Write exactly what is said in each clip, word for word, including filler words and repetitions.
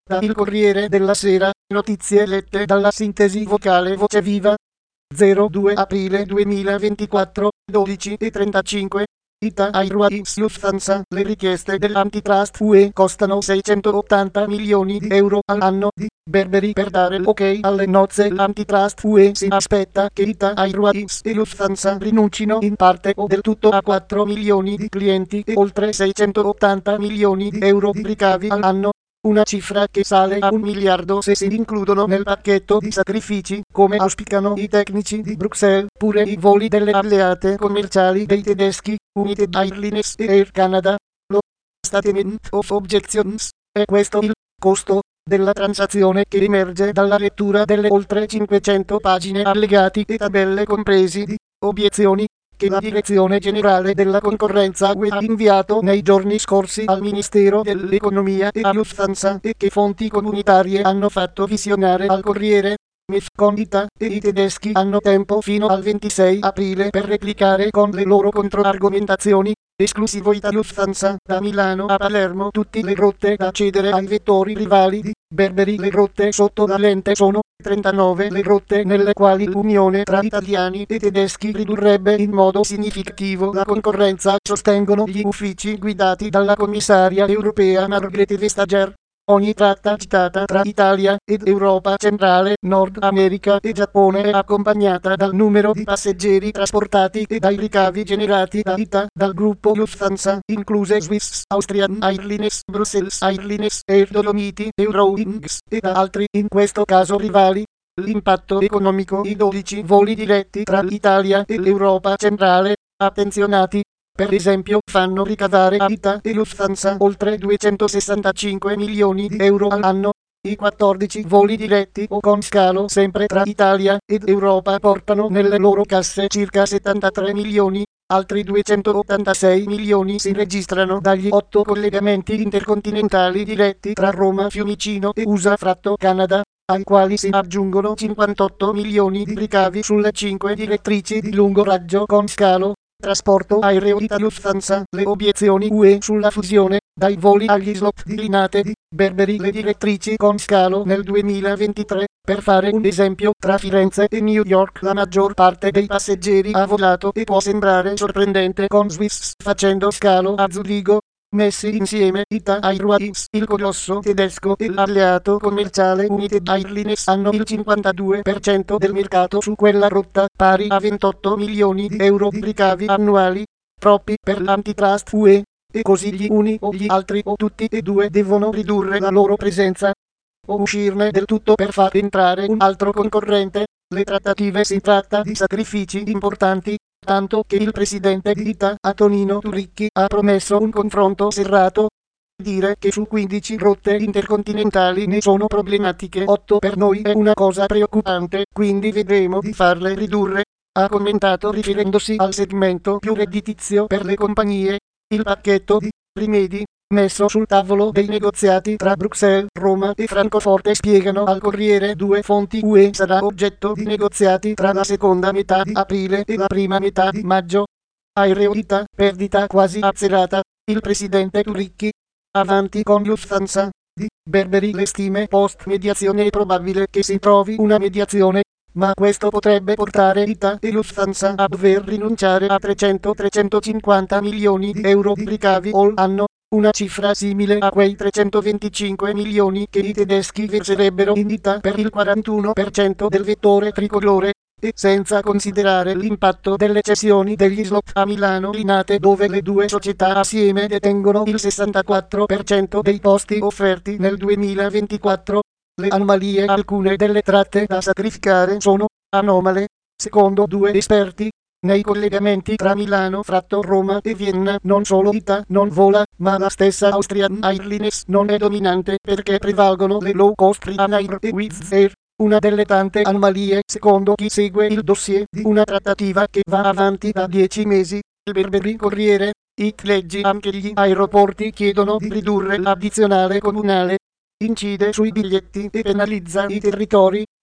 Da Il Corriere della Sera, notizie lette dalla sintesi vocale Voce Viva. zero due aprile duemilaventiquattro, dodici e trentacinque. Ita Airways Lufthansa, le richieste dell'antitrust U E costano seicentottanta milioni di euro all'anno di Berberi per dare l'ok alle nozze. L'antitrust U E si aspetta che Ita Airways e Lufthansa rinuncino in parte o del tutto a quattro milioni di clienti e oltre seicentottanta milioni di euro di ricavi all'anno. Una cifra che sale a un miliardo se si includono nel pacchetto di sacrifici, come auspicano i tecnici di Bruxelles, pure i voli delle alleate commerciali dei tedeschi, United Airlines e Air Canada. Lo Statement of Objections è questo il costo della transazione che emerge dalla lettura delle oltre cinquecento pagine allegati e tabelle compresi di obiezioni che la Direzione Generale della Concorrenza U E ha inviato nei giorni scorsi al Ministero dell'Economia e a Lufthansa e che fonti comunitarie hanno fatto visionare al Corriere. Con Ita e i tedeschi hanno tempo fino al ventisei aprile per replicare con le loro controargomentazioni. Esclusivo Ita Lufthansa, da Milano a Palermo tutte le rotte da cedere ai vettori rivali di Berberi. Le rotte sotto la lente sono trentanove le rotte nelle quali l'unione tra italiani e tedeschi ridurrebbe in modo significativo la concorrenza, sostengono gli uffici guidati dalla commissaria europea Margrethe Vestager. Ogni tratta citata tra Italia ed Europa centrale, Nord America e Giappone è accompagnata dal numero di passeggeri trasportati e dai ricavi generati da Ita, dal gruppo Lufthansa, incluse Swiss, Austrian Airlines, Brussels Airlines, Air Dolomiti, Eurowings e da altri, in questo caso rivali. L'impatto economico: i dodici voli diretti tra l'Italia e l'Europa centrale, attenzionati, per esempio, fanno ricavare a Ita e Lufthansa oltre duecentosessantacinque milioni di euro all'anno. I quattordici voli diretti o con scalo sempre tra Italia ed Europa portano nelle loro casse circa settantatré milioni. Altri duecentottantasei milioni si registrano dagli otto collegamenti intercontinentali diretti tra Roma, Fiumicino e U S A Fratto Canada, ai quali si aggiungono cinquantotto milioni di ricavi sulle cinque direttrici di lungo raggio con scalo. Trasporto aereo Ita Lufthansa, le obiezioni U E sulla fusione, dai voli agli slot di Linate di Berberi, le direttrici con scalo nel duemilaventitré, per fare un esempio, tra Firenze e New York la maggior parte dei passeggeri ha volato e può sembrare sorprendente con Swiss facendo scalo a Zurigo. Messi insieme, Ita Airways, il colosso tedesco e l'alleato commerciale United Airlines hanno il cinquantadue per cento del mercato su quella rotta, pari a ventotto milioni di euro di ricavi annuali, troppi per l'antitrust U E, e così gli uni o gli altri o tutti e due devono ridurre la loro presenza o uscirne del tutto per far entrare un altro concorrente. Le trattative: si tratta di sacrifici importanti, tanto che il presidente di Ita, Antonino Turicchi, ha promesso un confronto serrato. Dire che su quindici rotte intercontinentali ne sono problematiche otto per noi è una cosa preoccupante, quindi vedremo di farle ridurre, ha commentato riferendosi al segmento più redditizio per le compagnie. Il pacchetto di rimedi messo sul tavolo dei negoziati tra Bruxelles, Roma e Francoforte, spiegano al Corriere due fonti U E, sarà oggetto di negoziati tra la seconda metà di aprile e la prima metà di maggio. Aereo Ita, perdita quasi azzerata, il presidente Turicchi. Avanti con Lufthansa. Di Berberi le stime post mediazione: è probabile che si trovi una mediazione, ma questo potrebbe portare Ita e Lufthansa a dover rinunciare a trecento trecentocinquanta milioni di euro di ricavi all'anno, una cifra simile a quei trecentoventicinque milioni che i tedeschi verserebbero in Ita per il quarantuno per cento del vettore tricolore, e senza considerare l'impatto delle cessioni degli slot a Milano Linate, dove le due società assieme detengono il sessantaquattro per cento dei posti offerti nel duemilaventiquattro. Le anomalie: alcune delle tratte da sacrificare sono anomale, secondo due esperti. Nei collegamenti tra Milano, Fratto, Roma e Vienna non solo Ita non vola, ma la stessa Austrian Airlines non è dominante perché prevalgono le low cost Ryanair e Wizz Air. Una delle tante anomalie, secondo chi segue il dossier di una trattativa che va avanti da dieci mesi, il Berberi Corriere, it legge anche gli aeroporti chiedono di ridurre l'addizionale comunale. Incide sui biglietti e penalizza i territori.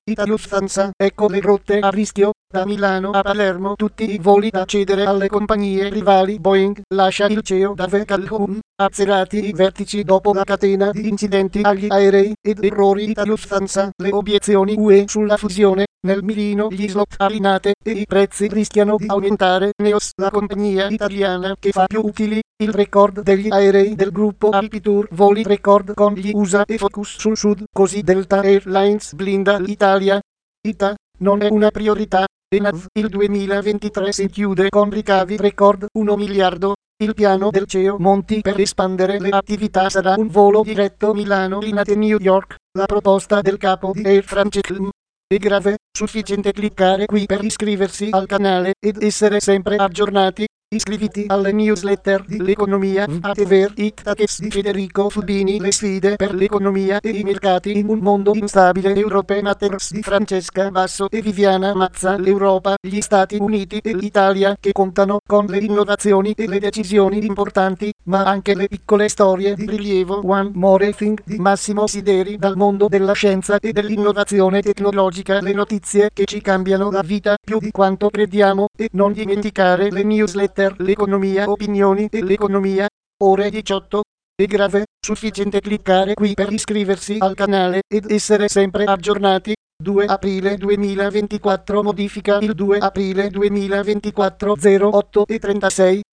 Ita Lufthansa, ecco le rotte a rischio, da Milano a Palermo tutti i voli da cedere alle compagnie rivali Boeing, lascia il C E O Dave Calhoun, azzerati i vertici dopo la catena di incidenti agli aerei ed errori Ita Lufthansa, le obiezioni U E sulla fusione, nel mirino gli slot a rinate e i prezzi rischiano di aumentare. Neos, la compagnia italiana che fa più utili, il record degli aerei del gruppo Alpitour, voli record con gli U S A e focus sul sud, così Delta Airlines blinda l'Italia. Ita, non è una priorità. E N A V, il duemilaventitré si chiude con ricavi record uno miliardo. Il piano del C E O Monti per espandere le attività sarà un volo diretto Milano-Linate-New York. La proposta del capo di Air France è grave, sufficiente cliccare qui per iscriversi al canale ed essere sempre aggiornati. Iscriviti alle newsletter di L'Economia Whatever It Takes di Federico Fubini, le sfide per l'economia e i mercati in un mondo instabile. Europe Matters di Francesca Basso e Viviana Mazza. L'Europa, gli Stati Uniti e l'Italia che contano con le innovazioni e le decisioni importanti, ma anche le piccole storie di rilievo. One More Thing di Massimo Sideri dal mondo della scienza e dell'innovazione tecnologica, le notizie che ci cambiano la vita più di quanto crediamo. E non dimenticare le newsletter L'Economia Opinioni e l'Economia. Ore diciotto. È grave, sufficiente cliccare qui per iscriversi al canale ed essere sempre aggiornati. due aprile duemilaventiquattro, modifica il due aprile duemilaventiquattro, zero otto e trentasei.